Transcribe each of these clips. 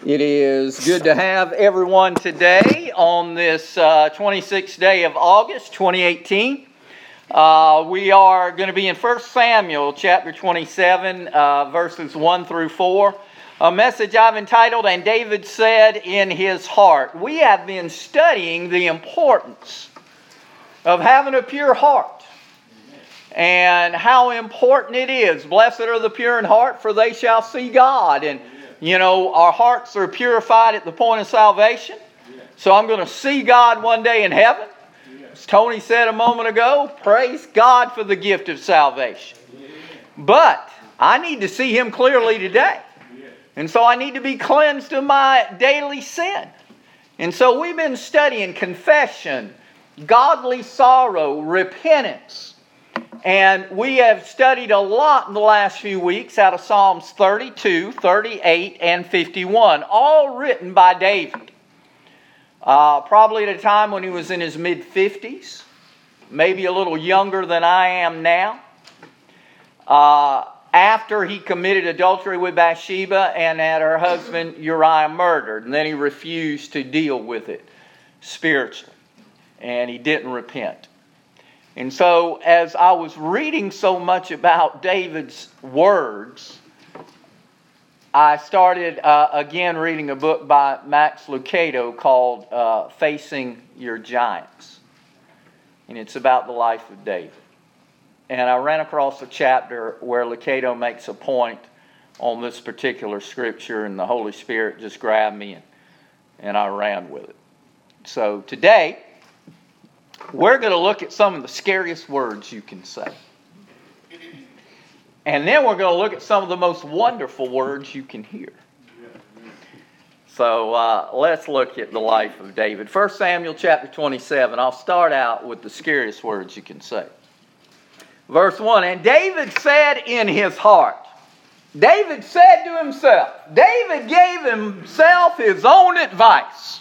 It is good to have everyone today on this 26th day of August 2018. We are going to be in 1 Samuel chapter 27, verses 1 through 4. A message I've entitled, "And David Said in His Heart." We have been studying the importance of having a pure heart and how important it is. Blessed are the pure in heart, for they shall see God. And you know, our hearts are purified at the point of salvation. So I'm going to see God one day in heaven. As Tony said a moment ago, praise God for the gift of salvation. But I need to see Him clearly today. And so I need to be cleansed of my daily sin. And so we've been studying confession, godly sorrow, repentance. And we have studied a lot in the last few weeks out of Psalms 32, 38, and 51, all written by David. Probably at a time when he was in his mid-50s, maybe a little younger than I am now. After he committed adultery with Bathsheba and had her husband Uriah murdered, and then he refused to deal with it spiritually, and he didn't repent. And so, as I was reading so much about David's words, I started again reading a book by Max Lucado called Facing Your Giants. And it's about the life of David. And I ran across a chapter where Lucado makes a point on this particular scripture, and the Holy Spirit just grabbed me and I ran with it. So today, we're going to look at some of the scariest words you can say. And then we're going to look at some of the most wonderful words you can hear. So let's look at the life of David. 1 Samuel chapter 27. I'll start out with the scariest words you can say. Verse 1, "And David said in his heart." David said to himself. David gave himself his own advice.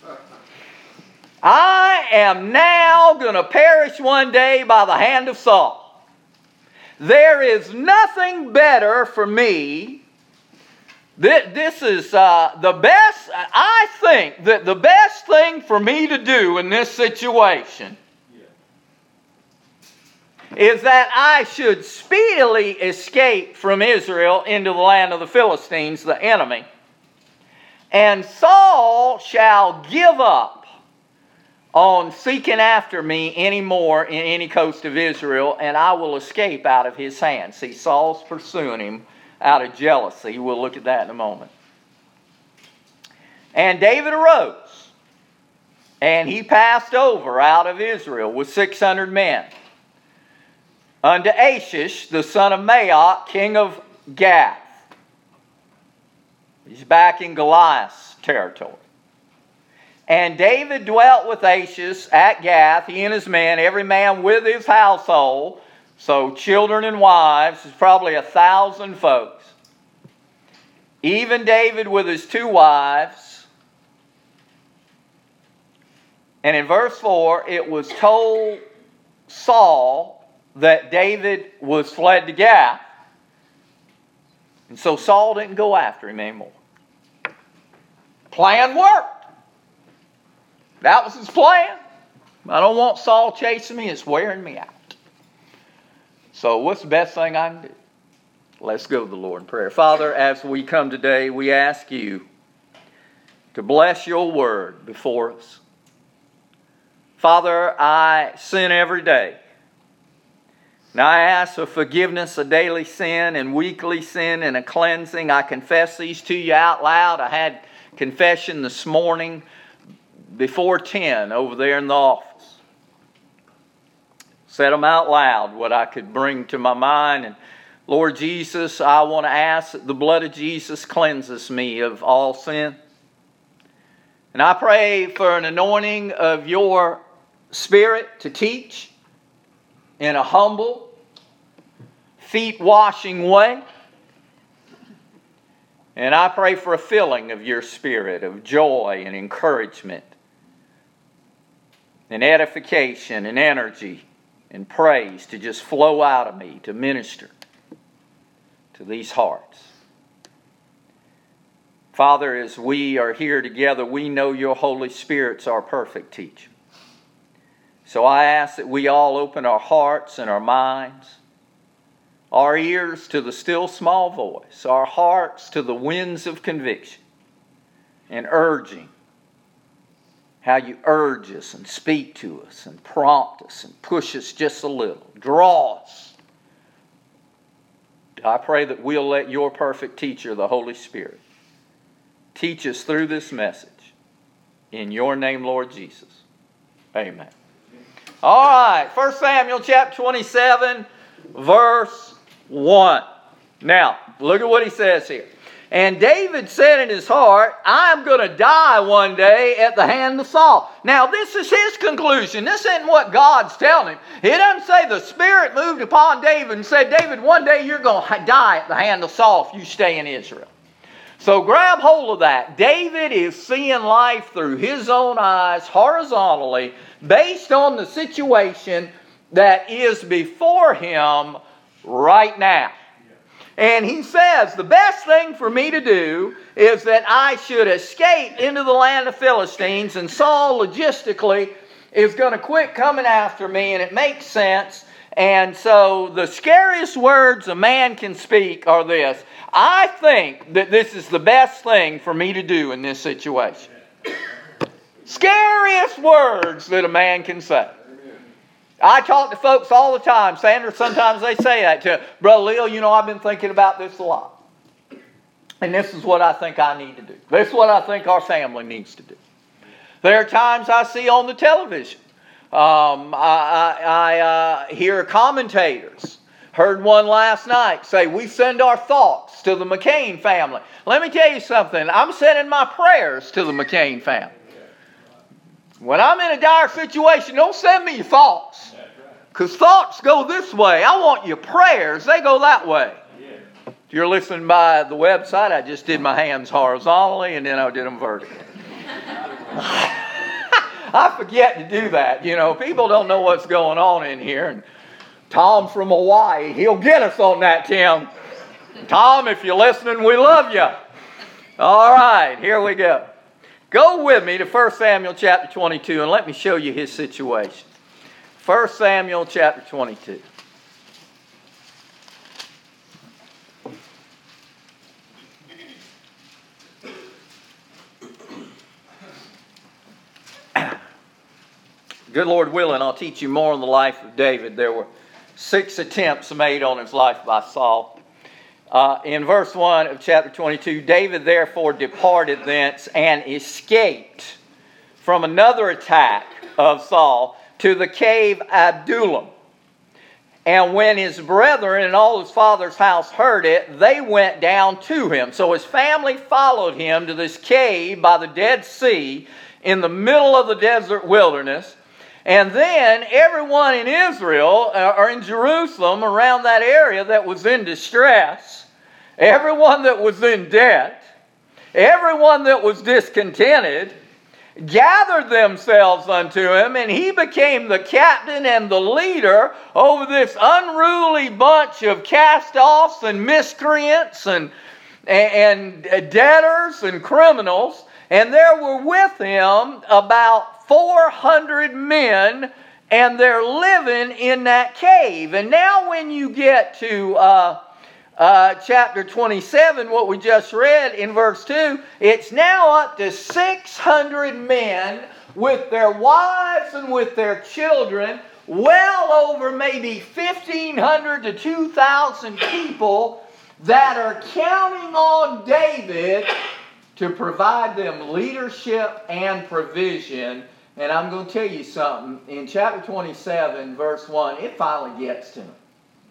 "I am now going to perish one day by the hand of Saul. There is nothing better for me." This is the best. I think that the best thing for me to do in this situation is that I should speedily escape from Israel into the land of the Philistines, the enemy. And Saul shall give up on seeking after me anymore in any coast of Israel, and I will escape out of his hand. See, Saul's pursuing him out of jealousy. We'll look at that in a moment. "And David arose, and he passed over out of Israel with 600 men unto Achish, the son of Maoch, king of Gath." He's back in Goliath's territory. "And David dwelt with Achish at Gath, he and his men, every man with his household." So children and wives, it's probably 1,000 folks. "Even David with his 2 wives. And in verse 4, it was told Saul that David was fled to Gath. And so Saul didn't go after him anymore. Plan worked. That was his plan. I don't want Saul chasing me. It's wearing me out. So what's the best thing I can do? Let's go to the Lord in prayer. Father, as we come today, we ask you to bless your word before us. Father, I sin every day. And I ask for forgiveness of daily sin and weekly sin and a cleansing. I confess these to you out loud. I had confession this morning before 10 over there in the office. Said them out loud, what I could bring to my mind. And Lord Jesus, I want to ask that the blood of Jesus cleanses me of all sin. And I pray for an anointing of your Spirit to teach in a humble, feet-washing way. And I pray for a filling of your Spirit of joy and encouragement and edification and energy and praise to just flow out of me to minister to these hearts. Father, as we are here together, we know your Holy Spirit's our perfect teacher. So I ask that we all open our hearts and our minds, our ears to the still small voice, our hearts to the winds of conviction and urging, how you urge us and speak to us and prompt us and push us just a little, draw us. I pray that we'll let your perfect teacher, the Holy Spirit, teach us through this message. In your name, Lord Jesus. Amen. All right, 1 Samuel chapter 27, verse 1. Now, look at what he says here. And David said in his heart, I'm going to die one day at the hand of Saul. Now, this is his conclusion. This isn't what God's telling him. He doesn't say the Spirit moved upon David and said, David, one day you're going to die at the hand of Saul if you stay in Israel. So grab hold of that. David is seeing life through his own eyes, horizontally, based on the situation that is before him right now. And he says, the best thing for me to do is that I should escape into the land of Philistines, and Saul logistically is going to quit coming after me, and it makes sense. And so the scariest words a man can speak are this: I think that this is the best thing for me to do in this situation. Scariest words that a man can say. I talk to folks all the time. Sandra, sometimes they say that to Brother Leo, I've been thinking about this a lot. And this is what I think I need to do. This is what I think our family needs to do. There are times I see on the television. I hear commentators. Heard one last night say, we send our thoughts to the McCain family. Let me tell you something. I'm sending my prayers to the McCain family. When I'm in a dire situation, don't send me your thoughts. Because thoughts go this way. I want your prayers. They go that way. If you're listening by the website, I just did my hands horizontally and then I did them vertically. I forget to do that. People don't know what's going on in here. And Tom from Hawaii, he'll get us on that, Tim. Tom, if you're listening, we love you. All right, here we go. Go with me to 1 Samuel chapter 22 and let me show you his situation. 1 Samuel chapter 22. Good Lord willing, I'll teach you more on the life of David. There were 6 attempts made on his life by Saul. In verse 1 of chapter 22, David therefore departed thence and escaped from another attack of Saul to the cave Adullam. And when his brethren and all his father's house heard it, they went down to him. So his family followed him to this cave by the Dead Sea in the middle of the desert wilderness. And then everyone in Israel, or in Jerusalem, around that area that was in distress, everyone that was in debt, everyone that was discontented, gathered themselves unto him, and he became the captain and the leader over this unruly bunch of cast-offs and miscreants and debtors and criminals. And there were with him about 400 men, and they're living in that cave. And now when you get to chapter 27, what we just read in verse 2, it's now up to 600 men with their wives and with their children, well over maybe 1,500 to 2,000 people that are counting on David to provide them leadership and provision. And I'm going to tell you something. In chapter 27, verse 1, it finally gets to them.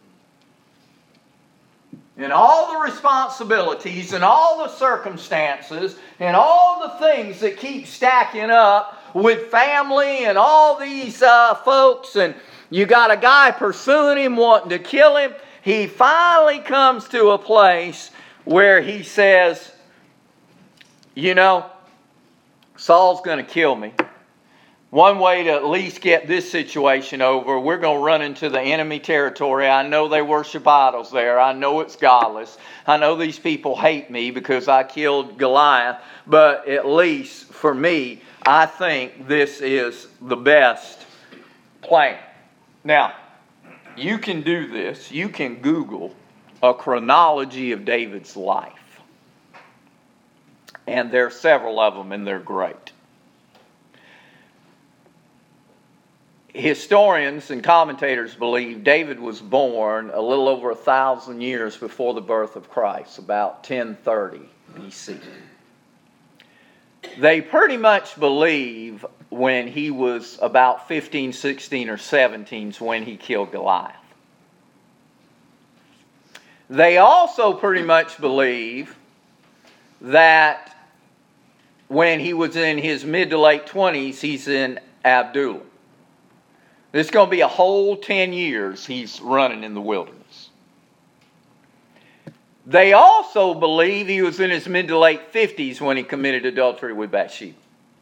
And all the responsibilities and all the circumstances and all the things that keep stacking up with family and all these folks, and you got a guy pursuing him, wanting to kill him, he finally comes to a place where he says, Saul's going to kill me, One way to at least get this situation over, we're going to run into the enemy territory. I know they worship idols there. I know it's godless. I know these people hate me because I killed Goliath. But at least for me, I think this is the best plan. Now, you can do this. You can Google a chronology of David's life. And there are several of them, and they're great. Historians and commentators believe David was born a little over 1,000 years before the birth of Christ, about 1030 BC. They pretty much believe when he was about 15, 16, or 17 is when he killed Goliath. They also pretty much believe that when he was in his mid to late 20s, he's in Adullam. It's going to be a whole 10 years he's running in the wilderness. They also believe he was in his mid to late 50s when he committed adultery with Bathsheba.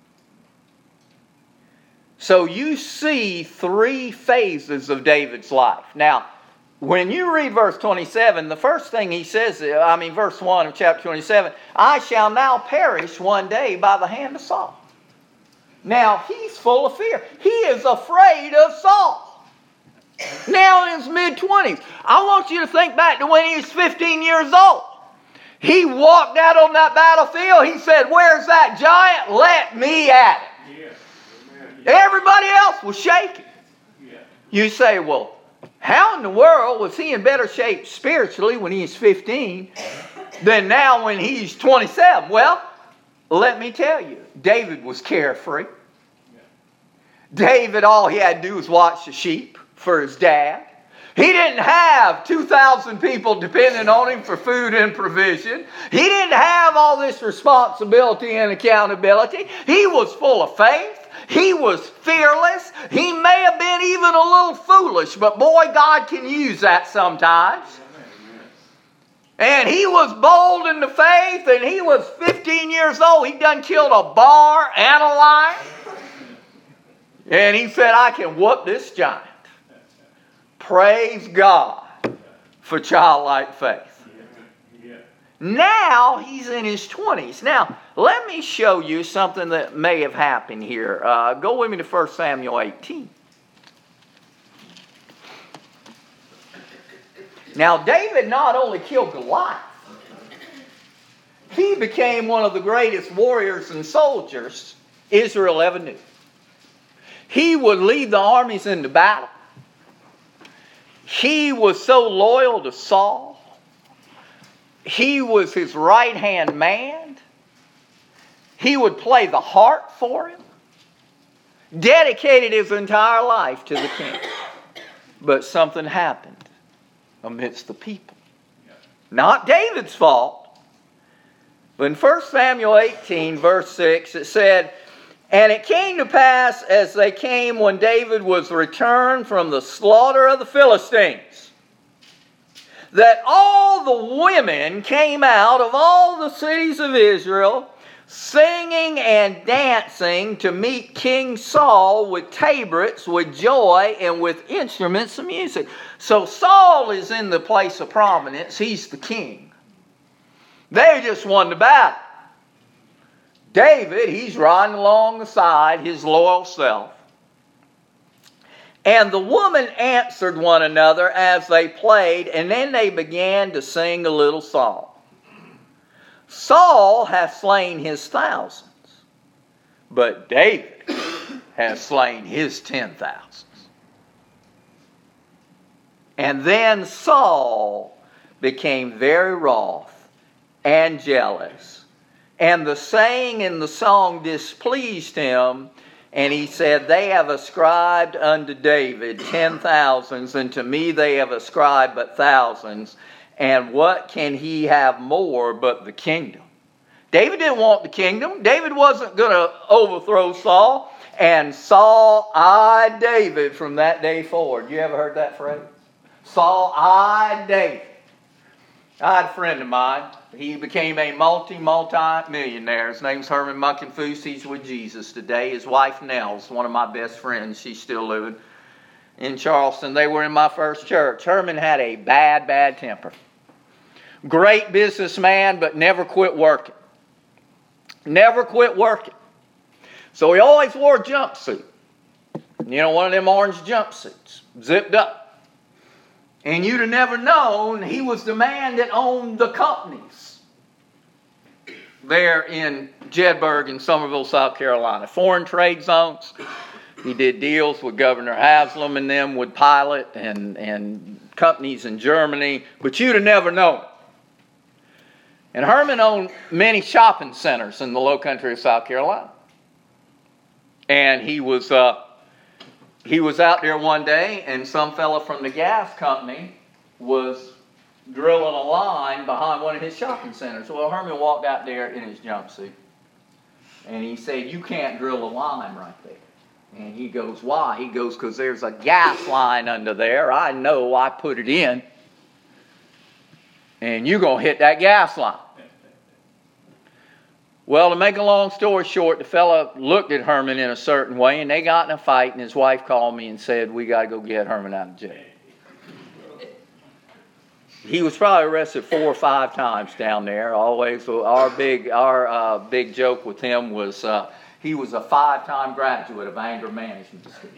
So you see three phases of David's life. Now, when you read verse 27, the first thing he says, verse 1 of chapter 27, I shall now perish one day by the hand of Saul. Now, he's full of fear. He is afraid of Saul. Now in his mid-20s. I want you to think back to when he was 15 years old. He walked out on that battlefield. He said, where's that giant? Let me at it. Yeah. Everybody else was shaking. Yeah. You say, well, how in the world was he in better shape spiritually when he was 15 than now when he's 27? Well, let me tell you, David was carefree. David, all he had to do was watch the sheep for his dad. He didn't have 2,000 people depending on him for food and provision. He didn't have all this responsibility and accountability. He was full of faith. He was fearless. He may have been even a little foolish, but boy, God can use that sometimes. And he was bold in the faith, and he was 15 years old. He done killed a bar and a lion. And he said, I can whoop this giant. Praise God for childlike faith. Now he's in his 20s. Now, let me show you something that may have happened here. Go with me to 1 Samuel 18. Now, David not only killed Goliath, he became one of the greatest warriors and soldiers Israel ever knew. He would lead the armies into battle. He was so loyal to Saul. He was his right-hand man. He would play the harp for him. Dedicated his entire life to the king. But something happened amidst the people. Not David's fault. But in 1 Samuel 18, verse 6, it said, and it came to pass as they came when David was returned from the slaughter of the Philistines, that all the women came out of all the cities of Israel, singing and dancing to meet King Saul with tabrets, with joy, and with instruments of music. So Saul is in the place of prominence. He's the king. They just won the battle. David, he's riding along the side, his loyal self. And the women answered one another as they played, and then they began to sing a little song. Saul hath slain his thousands, but David hath slain his 10,000s. And then Saul became very wroth and jealous. And the saying in the song displeased him, and he said, they have ascribed unto David 10,000s, and to me they have ascribed but thousands. And what can he have more but the kingdom? David didn't want the kingdom. David wasn't going to overthrow Saul. And Saul eyed David from that day forward. You ever heard that phrase? Saul eyed David. I had a friend of mine. He became a multi-millionaire. His name's Herman Munkenfuss. He's with Jesus today. His wife, Nell's one of my best friends. She's still living in Charleston. They were in my first church. Herman had a bad temper. Great businessman, but never quit working. Never quit working. So he always wore a jumpsuit. You know, one of them orange jumpsuits, zipped up. And you'd have never known he was the man that owned the companies there in Jedburgh and Summerville, South Carolina. Foreign trade zones. He did deals with Governor Haslam and them with Pilot and companies in Germany. But you'd have never known. And Herman owned many shopping centers in the low country of South Carolina. And he was out there one day, and some fella from the gas company was drilling a line behind one of his shopping centers. Well, Herman walked out there in his jumpsuit, and he said, "You can't drill a line right there." And he goes, "Why?" He goes, "Because there's a gas line under there. I know, I put it in, and you're going to hit that gas line." Well, to make a long story short, the fella looked at Herman in a certain way, and they got in a fight, and his wife called me and said, "We got to go get Herman out of jail." He was probably arrested 4 or 5 times down there. Always, our big joke with him was he was a 5-time graduate of anger management school.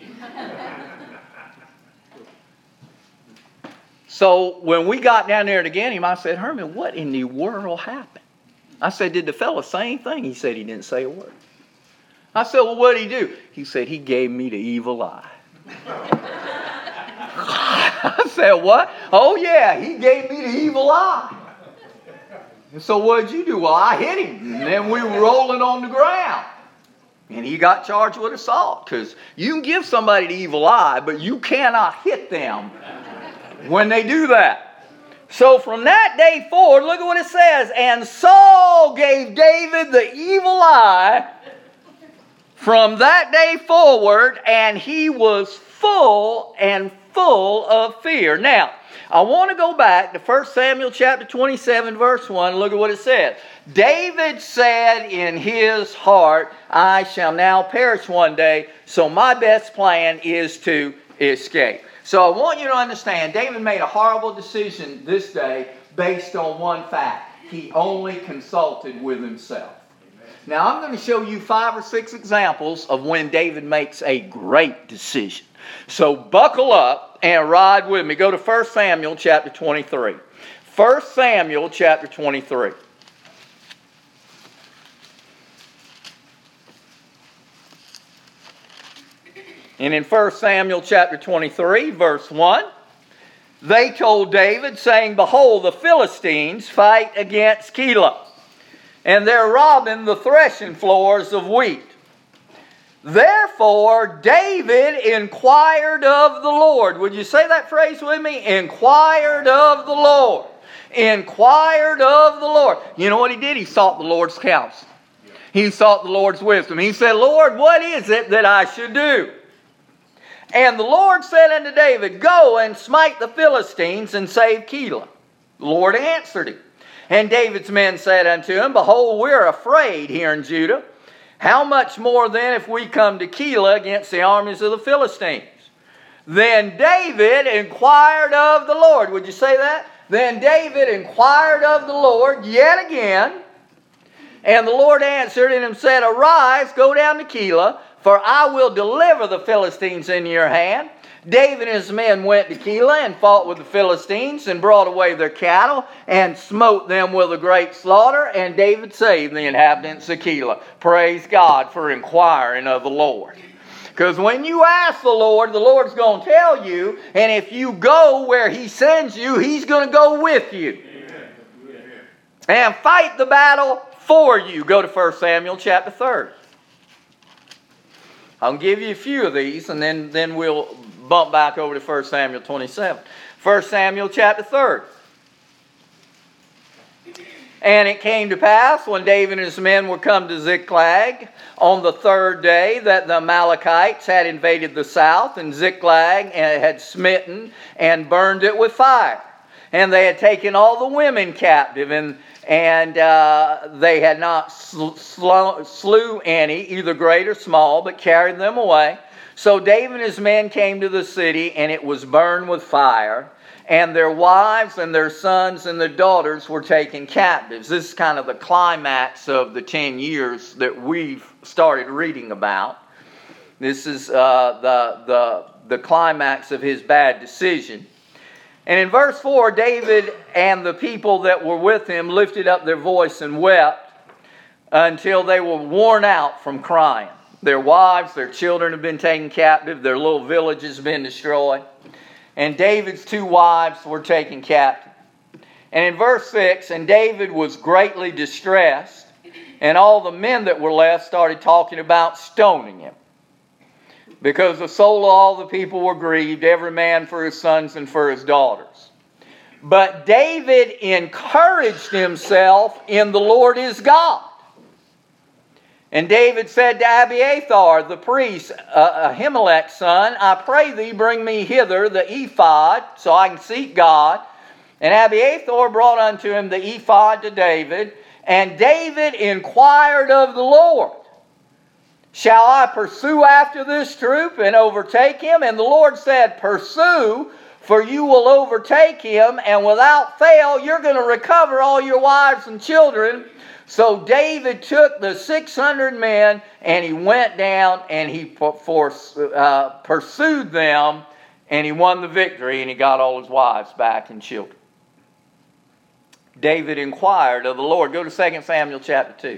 So when we got down there to get him, I said, "Herman, what in the world happened?" I said, "Did the fella say anything?" He said he didn't say a word. I said, "Well, what did he do?" He said, "He gave me the evil eye." I said, "What?" "Oh, yeah, he gave me the evil eye." And so what did you do? "Well, I hit him, and then we were rolling on the ground." And he got charged with assault, because you can give somebody the evil eye, but you cannot hit them when they do that. So from that day forward, look at what it says. And Saul gave David the evil eye from that day forward, and he was full of fear. Now, I want to go back to 1 Samuel chapter 27, verse 1. Look at what it says. David said in his heart, "I shall now perish one day, so my best plan is to escape." So I want you to understand, David made a horrible decision this day based on one fact. He only consulted with himself. Amen. Now I'm going to show you 5 or 6 examples of when David makes a great decision. So buckle up and ride with me. Go to 1 Samuel chapter 23. 1 Samuel chapter 23. And in 1 Samuel chapter 23, verse 1, they told David, saying, "Behold, the Philistines fight against Keilah, and they're robbing the threshing floors of wheat. Therefore, David inquired of the Lord." Would you say that phrase with me? Inquired of the Lord. Inquired of the Lord. You know what he did? He sought the Lord's counsel. He sought the Lord's wisdom. He said, "Lord, what is it that I should do?" And the Lord said unto David, "Go and smite the Philistines and save Keilah." The Lord answered him. And David's men said unto him, "Behold, we're afraid here in Judah. How much more then if we come to Keilah against the armies of the Philistines?" Then David inquired of the Lord. Would you say that? Then David inquired of the Lord yet again. And the Lord answered and said, "Arise, go down to Keilah, for I will deliver the Philistines into your hand." David and his men went to Keilah and fought with the Philistines and brought away their cattle and smote them with a great slaughter. And David saved the inhabitants of Keilah. Praise God for inquiring of the Lord. Because when you ask the Lord's going to tell you. And if you go where He sends you, He's going to go with you. Amen. And fight the battle for you. Go to 1 Samuel chapter 30. I'll give you a few of these, and then we'll bump back over to 1 Samuel 27. 1 Samuel chapter 30. And it came to pass, when David and his men were come to Ziklag, on the 3rd day, that the Amalekites had invaded the south, and Ziklag had smitten and burned it with fire. And they had taken all the women captive, and they had not slew any, either great or small, but carried them away. So David and his men came to the city, and it was burned with fire. And their wives and their sons and their daughters were taken captives. This is kind of the climax of the 10 years that we've started reading about. This is the climax of his bad decision. And in verse 4, David and the people that were with him lifted up their voice and wept until they were worn out from crying. Their wives, their children have been taken captive. Their little village has been destroyed. And David's 2 wives were taken captive. And in verse 6, and David was greatly distressed, and all the men that were left started talking about stoning him, because the soul of all the people were grieved, every man for his sons and for his daughters. But David encouraged himself in the Lord his God. And David said to Abiathar, the priest, Ahimelech's son, I pray thee, bring me hither the ephod, so I can seek God. And Abiathar brought unto him the ephod to David. And David inquired of the Lord, shall I pursue after this troop and overtake him? And the Lord said, pursue, for you will overtake him, and without fail you're going to recover all your wives and children. So David took the 600 men, and he went down, and he pursued them, and he won the victory, and he got all his wives back and children. David inquired of the Lord. Go to 2 Samuel chapter 2.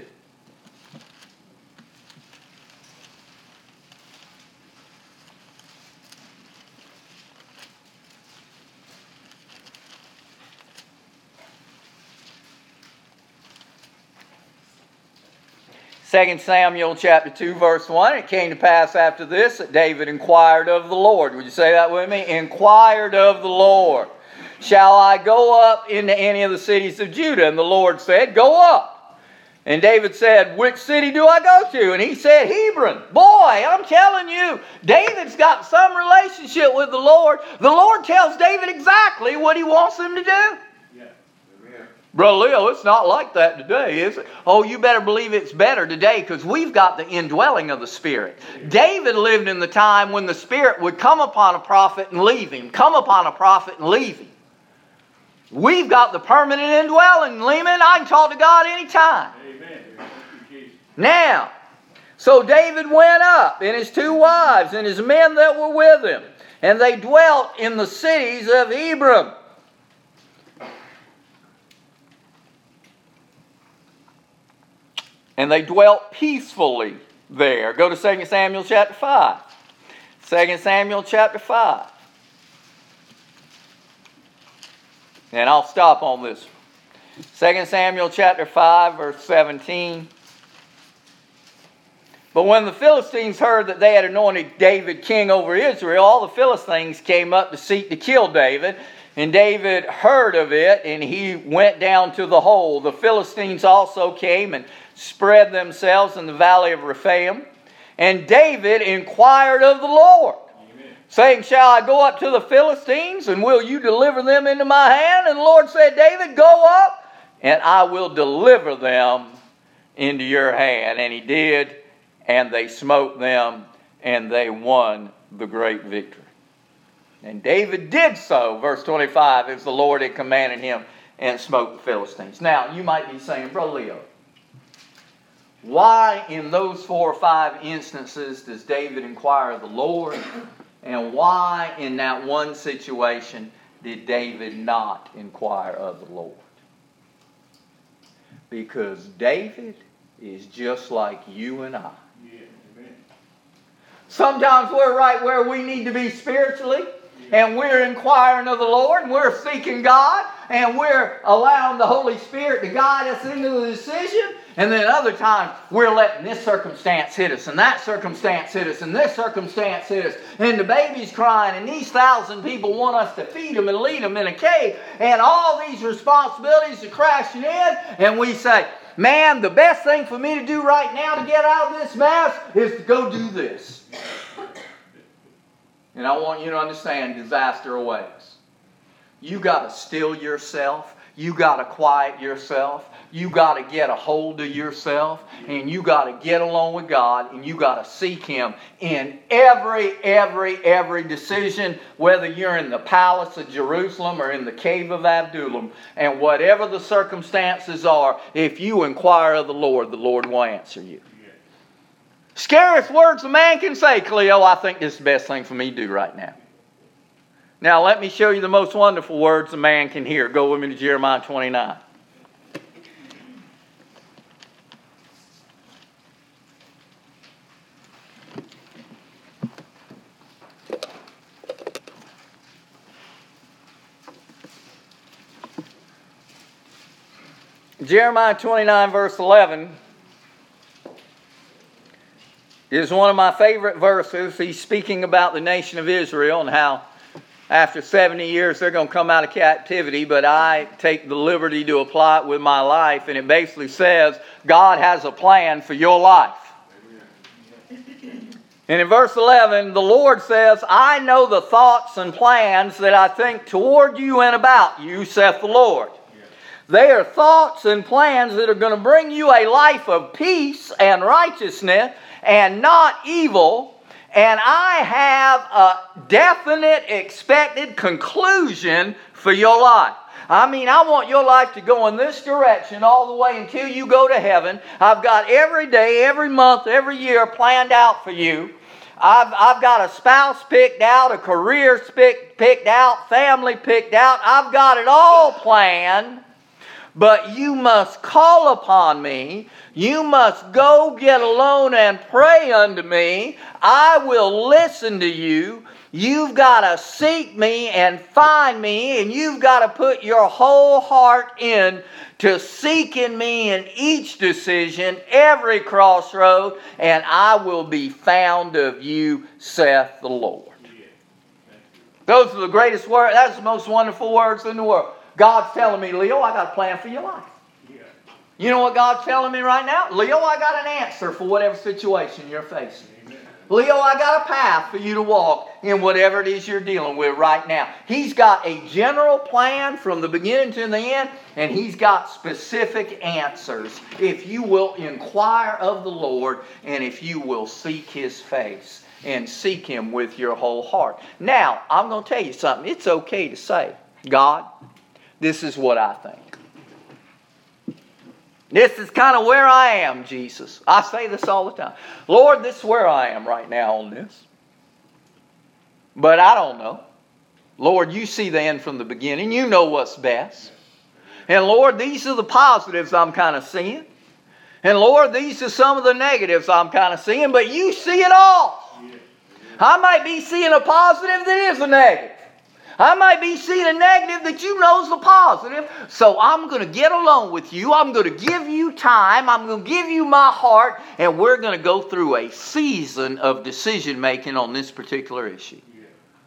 2 Samuel chapter 2 verse 1, it came to pass after this that David inquired of the Lord. Would you say that with me? Inquired of the Lord. Shall I go up into any of the cities of Judah? And the Lord said, go up. And David said, which city do I go to? And he said, Hebron. Boy, I'm telling you, David's got some relationship with the Lord. The Lord tells David exactly what he wants him to do. Brother Leo, it's not like that today, is it? Oh, you better believe it's better today, because we've got the indwelling of the Spirit. David lived in the time when the Spirit would come upon a prophet and leave him. Come upon a prophet and leave him. We've got the permanent indwelling, Lehman. I can talk to God anytime. Amen. Now, so David went up, and his 2 wives, and his men that were with him, and they dwelt in the cities of Hebron. And they dwelt peacefully there. Go to 2 Samuel chapter 5. 2 Samuel chapter 5. And I'll stop on this. 2 Samuel chapter 5 verse 17. But when the Philistines heard that they had anointed David king over Israel, all the Philistines came up to seek to kill David. And David heard of it, and he went down to the hole. The Philistines also came and spread themselves in the valley of Rephaim. And David inquired of the Lord, saying, shall I go up to the Philistines, and will you deliver them into my hand? And the Lord said, David, go up, and I will deliver them into your hand. And he did, and they smote them, and they won the great victory. And David did so, verse 25, as the Lord had commanded him, and smote the Philistines. Now, you might be saying, Brother Leo, why in those 4 or 5 instances does David inquire of the Lord? And why in that one situation did David not inquire of the Lord? Because David is just like you and I. Sometimes we're right where we need to be spiritually, and we're inquiring of the Lord, and we're seeking God, and we're allowing the Holy Spirit to guide us into the decision. And then other times, we're letting this circumstance hit us, and that circumstance hit us, and this circumstance hit us, and the baby's crying, and these 1,000 people want us to feed them and lead them in a cave, and all these responsibilities are crashing in, and we say, man, the best thing for me to do right now to get out of this mess is to go do this. And I want you to understand, disaster awaits. you got to still yourself. You got to quiet yourself. You got to get a hold of yourself. And you got to get along with God. And you got to seek Him in every decision, whether you're in the palace of Jerusalem or in the cave of Adullam. And whatever the circumstances are, if you inquire of the Lord will answer you. Scariest words a man can say, Cleo, I think this is the best thing for me to do right now. Now let me show you the most wonderful words a man can hear. Go with me to Jeremiah 29. Jeremiah 29 verse 11 is one of my favorite verses. He's speaking about the nation of Israel and how after 70 years they're going to come out of captivity, but I take the liberty to apply it with my life, and it basically says God has a plan for your life. And in verse 11, the Lord says, I know the thoughts and plans that I think toward you and about you, saith the Lord. They are thoughts and plans that are going to bring you a life of peace and righteousness and not evil. And I have a definite expected conclusion for your life. I mean, I want your life to go in this direction all the way until you go to heaven. I've got every day, every month, every year planned out for you. I've got a spouse picked out, a career picked out, family picked out. I've got it all planned. But you must call upon me. You must go get alone and pray unto me. I will listen to you. You've got to seek me and find me. And you've got to put your whole heart in to seeking me in each decision, every crossroad. And I will be found of you, saith the Lord. Those are the greatest words. That's the most wonderful words in the world. God's telling me, Leo, I got a plan for your life. Yeah. You know what God's telling me right now? Leo, I got an answer for whatever situation you're facing. Amen. Leo, I got a path for you to walk in whatever it is you're dealing with right now. He's got a general plan from the beginning to the end, and He's got specific answers if you will inquire of the Lord and if you will seek His face and seek Him with your whole heart. Now, I'm going to tell you something. It's okay to say, God, this is what I think. This is kind of where I am, Jesus. I say this all the time. Lord, this is where I am right now on this. But I don't know. Lord, you see the end from the beginning. You know what's best. And Lord, these are the positives I'm kind of seeing. And Lord, these are some of the negatives I'm kind of seeing. But you see it all. I might be seeing a positive that is a negative. I might be seeing a negative that you know is a positive. So I'm going to get along with you. I'm going to give you time. I'm going to give you my heart. And we're going to go through a season of decision making on this particular issue. Yeah.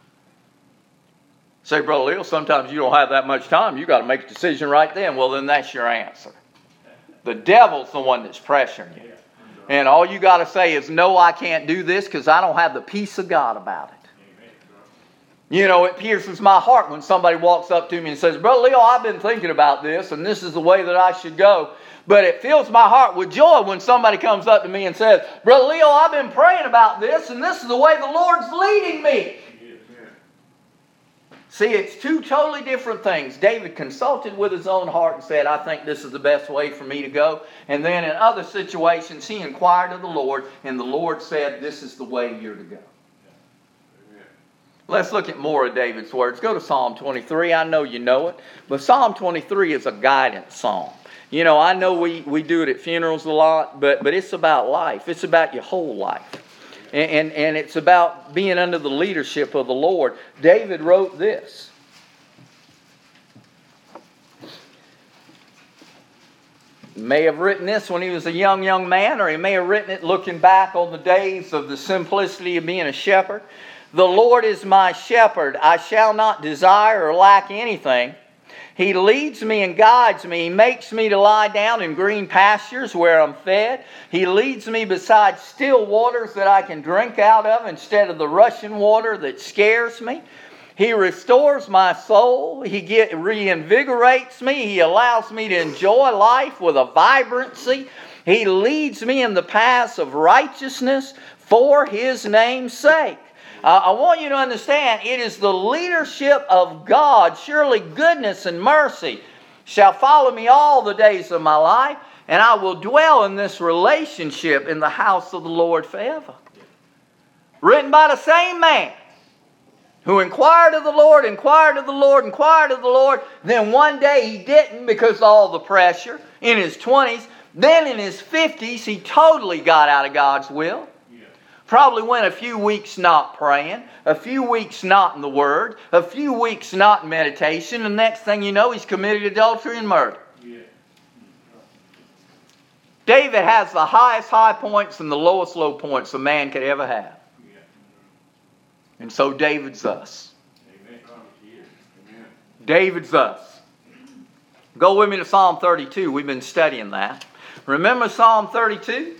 Say, Brother Leo, sometimes you don't have that much time. You got to make a decision right then. Well, then that's your answer. The devil's the one that's pressuring you. And all you got to say is, no, I can't do this because I don't have the peace of God about it. You know, it pierces my heart when somebody walks up to me and says, Brother Leo, I've been thinking about this, and this is the way that I should go. But it fills my heart with joy when somebody comes up to me and says, Brother Leo, I've been praying about this, and this is the way the Lord's leading me. See, it's two totally different things. David consulted with his own heart and said, I think this is the best way for me to go. And then in other situations, he inquired of the Lord, and the Lord said, this is the way you're to go. Let's look at more of David's words. Go to Psalm 23. I know you know it. But Psalm 23 is a guidance psalm. You know, I know we do it at funerals a lot, but it's about life. It's about your whole life. And it's about being under the leadership of the Lord. David wrote this. He may have written this when he was a young man, or he may have written it looking back on the days of the simplicity of being a shepherd. The Lord is my shepherd. I shall not desire or lack anything. He leads me and guides me. He makes me to lie down in green pastures where I'm fed. He leads me beside still waters that I can drink out of instead of the rushing water that scares me. He restores my soul. He reinvigorates me. He allows me to enjoy life with a vibrancy. He leads me in the paths of righteousness for His name's sake. I want you to understand, it is the leadership of God. Surely goodness and mercy shall follow me all the days of my life, and I will dwell in this relationship in the house of the Lord forever. Written by the same man who inquired of the Lord, inquired of the Lord, inquired of the Lord. Then one day he didn't because of all the pressure in his 20s. Then in his 50s he totally got out of God's will. Probably went a few weeks not praying, a few weeks not in the Word, a few weeks not in meditation, and the next thing you know, he's committed adultery and murder. Yeah. David has the highest high points and the lowest low points a man could ever have. Yeah. And so David's us. Amen. David's us. Go with me to Psalm 32. We've been studying that. Remember Psalm 32?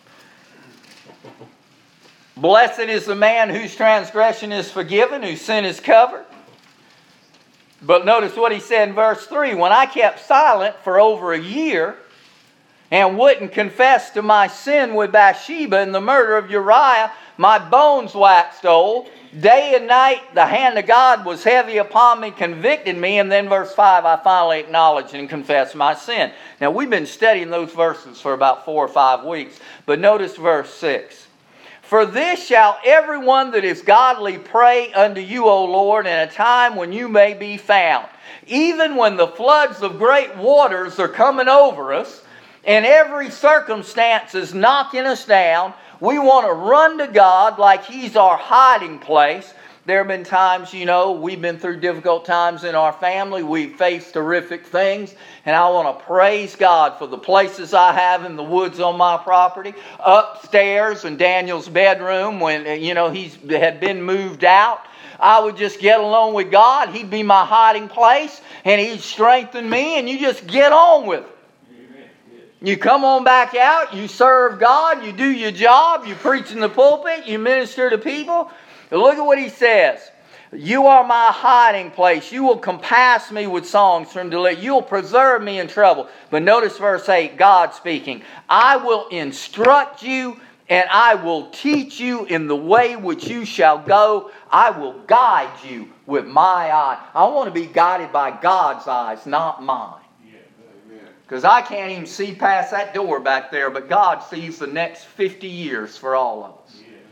Blessed is the man whose transgression is forgiven, whose sin is covered. But notice what he said in verse 3. When I kept silent for over a year and wouldn't confess to my sin with Bathsheba and the murder of Uriah, my bones waxed old. Day and night the hand of God was heavy upon me, convicted me. And then verse 5, I finally acknowledged and confessed my sin. Now we've been studying those verses for about 4 or 5 weeks. But notice verse 6. For this shall everyone that is godly pray unto you, O Lord, in a time when you may be found. Even when the floods of great waters are coming over us, and every circumstance is knocking us down, we want to run to God like He's our hiding place. There have been times, we've been through difficult times in our family. We've faced horrific things. And I want to praise God for the places I have in the woods on my property. Upstairs in Daniel's bedroom when, he had been moved out. I would just get along with God. He'd be my hiding place. And He'd strengthen me. And you just get on with it. You come on back out. You serve God. You do your job. You preach in the pulpit. You minister to people. Look at what he says. You are my hiding place. You will compass me with songs from delight. You'll preserve me in trouble. But notice verse 8, God speaking. I will instruct you and I will teach you in the way which you shall go. I will guide you with my eye. I want to be guided by God's eyes, not mine. Because I can't even see past that door back there, but God sees the next 50 years for all of us.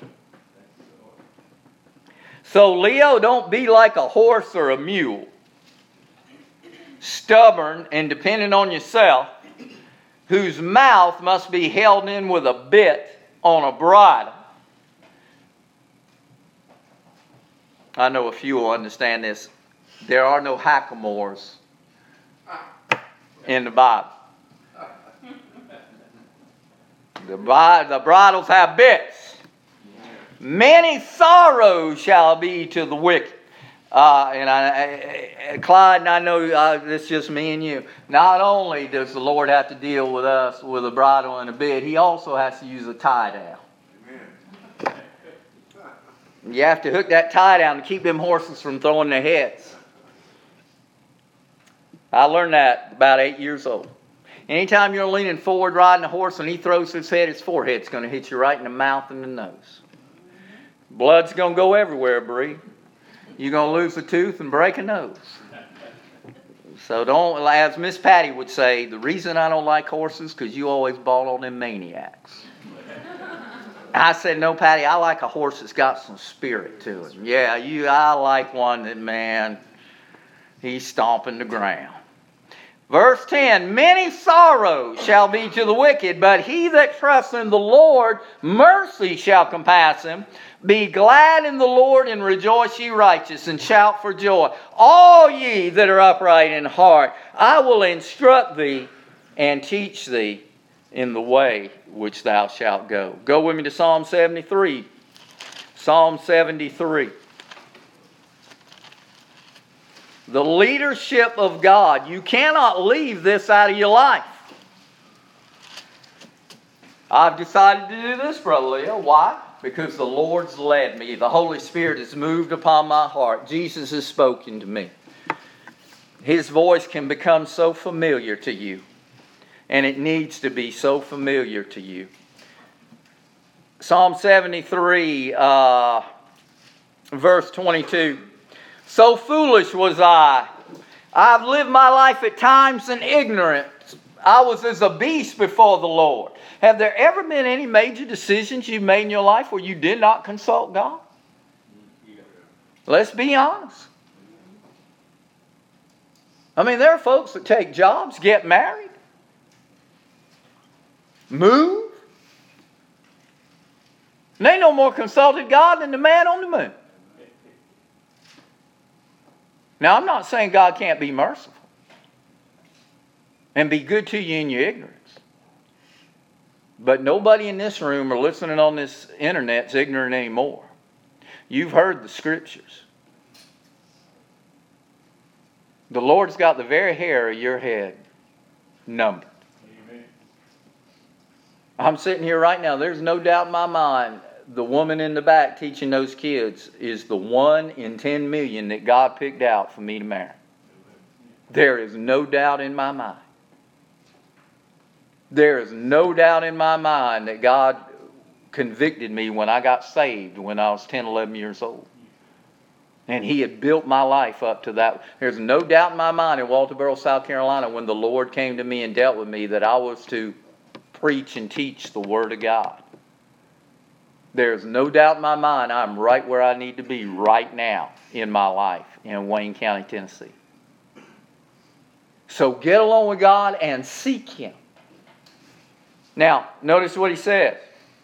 So, Leo, don't be like a horse or a mule, stubborn and dependent on yourself, whose mouth must be held in with a bit on a bridle. I know a few will understand this. There are no hackamores in the Bible. The bridles have bits. Many sorrows shall be to the wicked. Clyde, and I know it's just me and you. Not only does the Lord have to deal with us with a bridle and a bit, He also has to use a tie down. Amen. You have to hook that tie down to keep them horses from throwing their heads. I learned that about 8 years old. Anytime you're leaning forward riding a horse and he throws his head, his forehead's going to hit you right in the mouth and the nose. Blood's going to go everywhere, Bree. You're going to lose a tooth and break a nose. So don't, as Miss Patty would say, the reason I don't like horses because you always ball on them maniacs. I said, no, Patty, I like a horse that's got some spirit to it. Yeah, I like one that, man, he's stomping the ground. Verse 10, many sorrows shall be to the wicked, but he that trusts in the Lord, mercy shall compass him. Be glad in the Lord and rejoice ye righteous and shout for joy. All ye that are upright in heart, I will instruct thee and teach thee in the way which thou shalt go. Go with me to Psalm 73. Psalm 73. The leadership of God. You cannot leave this out of your life. I've decided to do this, Brother Leo. Why? Because the Lord's led me. The Holy Spirit has moved upon my heart. Jesus has spoken to me. His voice can become so familiar to you. And it needs to be so familiar to you. Psalm 73, verse 22. So foolish was I. I've lived my life at times in ignorance. I was as a beast before the Lord. Have there ever been any major decisions you made in your life where you did not consult God? Let's be honest. I mean, there are folks that take jobs, get married, move. And they no more consulted God than the man on the moon. Now, I'm not saying God can't be merciful and be good to you in your ignorance. But nobody in this room or listening on this internet is ignorant anymore. You've heard the scriptures. The Lord's got the very hair of your head numbered. Amen. I'm sitting here right now. There's no doubt in my mind the woman in the back teaching those kids is the 1 in 10 million that God picked out for me to marry. There is no doubt in my mind. There is no doubt in my mind that God convicted me when I got saved when I was 10, 11 years old. And He had built my life up to that. There's no doubt in my mind in Walterboro, South Carolina, when the Lord came to me and dealt with me that I was to preach and teach the Word of God. There's no doubt in my mind I'm right where I need to be right now in my life in Wayne County, Tennessee. So get along with God and seek Him. Now, notice what He says.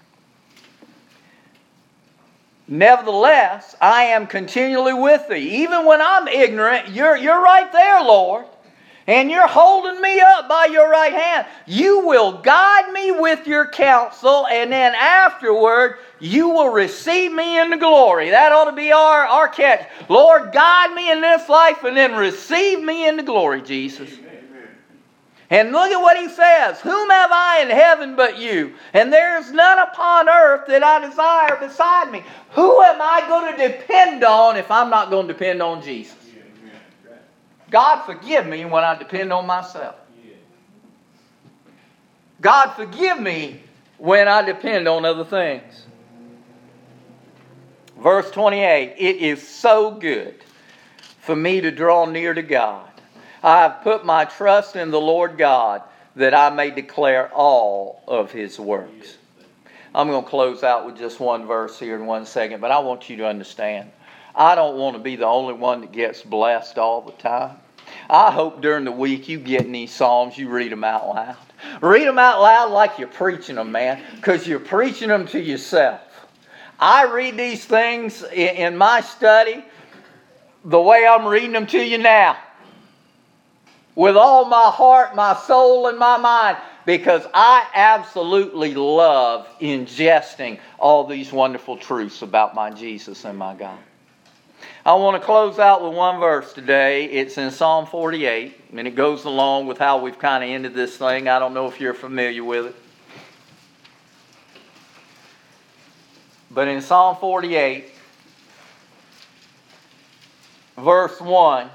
Nevertheless, I am continually with thee. Even when I'm ignorant, you're right there, Lord. And you're holding me up by your right hand. You will guide me with your counsel, and then afterward, you will receive me into glory. That ought to be our catch. Lord, guide me in this life, and then receive me into glory, Jesus. Amen. And look at what He says. Whom have I in heaven but you? And there is none upon earth that I desire beside me. Who am I going to depend on if I'm not going to depend on Jesus? God forgive me when I depend on myself. God forgive me when I depend on other things. Verse 28, it is so good for me to draw near to God. I have put my trust in the Lord God that I may declare all of His works. I'm going to close out with just one verse here in 1 second, but I want you to understand. I don't want to be the only one that gets blessed all the time. I hope during the week you get in these Psalms, you read them out loud. Read them out loud like you're preaching them, man, because you're preaching them to yourself. I read these things in my study the way I'm reading them to you now. With all my heart, my soul, and my mind, because I absolutely love ingesting all these wonderful truths about my Jesus and my God. I want to close out with one verse today. It's in Psalm 48, and it goes along with how we've kind of ended this thing. I don't know if you're familiar with it. But in Psalm 48, verse 1,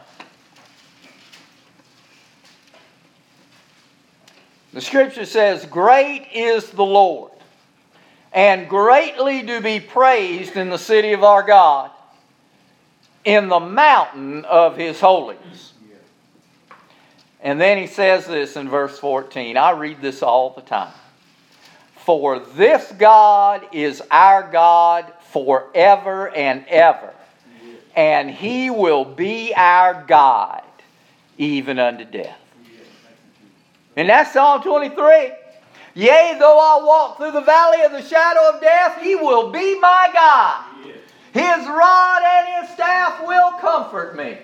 the Scripture says, "Great is the Lord, and greatly to be praised in the city of our God, in the mountain of His holiness." And then he says this in verse 14. I read this all the time. "For this God is our God forever and ever, and He will be our God even unto death." And that's Psalm 23. "Yea, though I walk through the valley of the shadow of death, He will be my God. His rod and His staff will comfort me."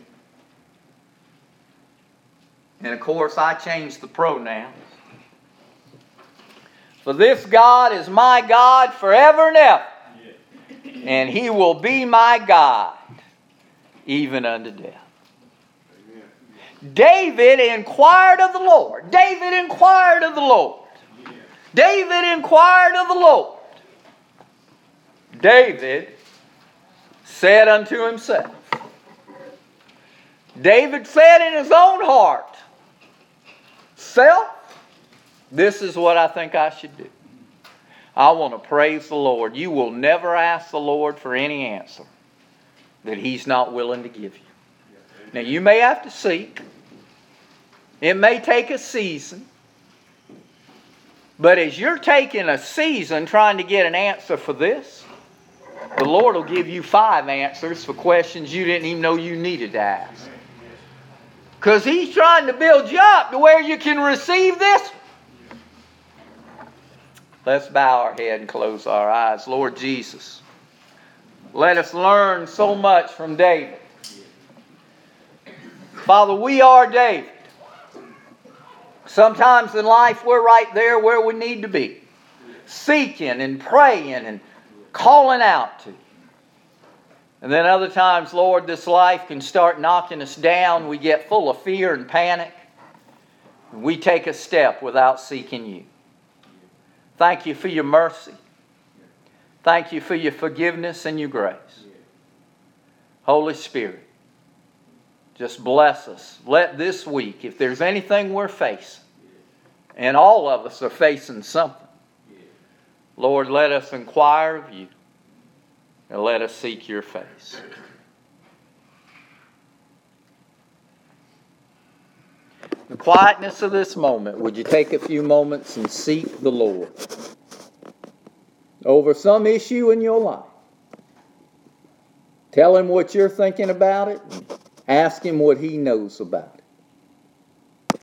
And of course, I changed the pronouns. "For this God is my God forever and ever, and He will be my God even unto death." David inquired of the Lord. David inquired of the Lord. David inquired of the Lord. David said unto himself, David said in his own heart, self, this is what I think I should do. I want to praise the Lord. You will never ask the Lord for any answer that He's not willing to give you. Now, you may have to seek. It may take a season. But as you're taking a season trying to get an answer for this, the Lord will give you 5 answers for questions you didn't even know you needed to ask. Because He's trying to build you up to where you can receive this. Let's bow our head and close our eyes. Lord Jesus, let us learn so much from David. Father, we are David. Sometimes in life we're right there where we need to be. Seeking and praying and calling out to you. And then other times, Lord, this life can start knocking us down. We get full of fear and panic. We take a step without seeking you. Thank you for your mercy. Thank you for your forgiveness and your grace. Holy Spirit, just bless us. Let this week, if there's anything we're facing, and all of us are facing something, Lord, let us inquire of you and let us seek your face. In the quietness of this moment, would you take a few moments and seek the Lord over some issue in your life? Tell Him what you're thinking about it and ask Him what He knows about it.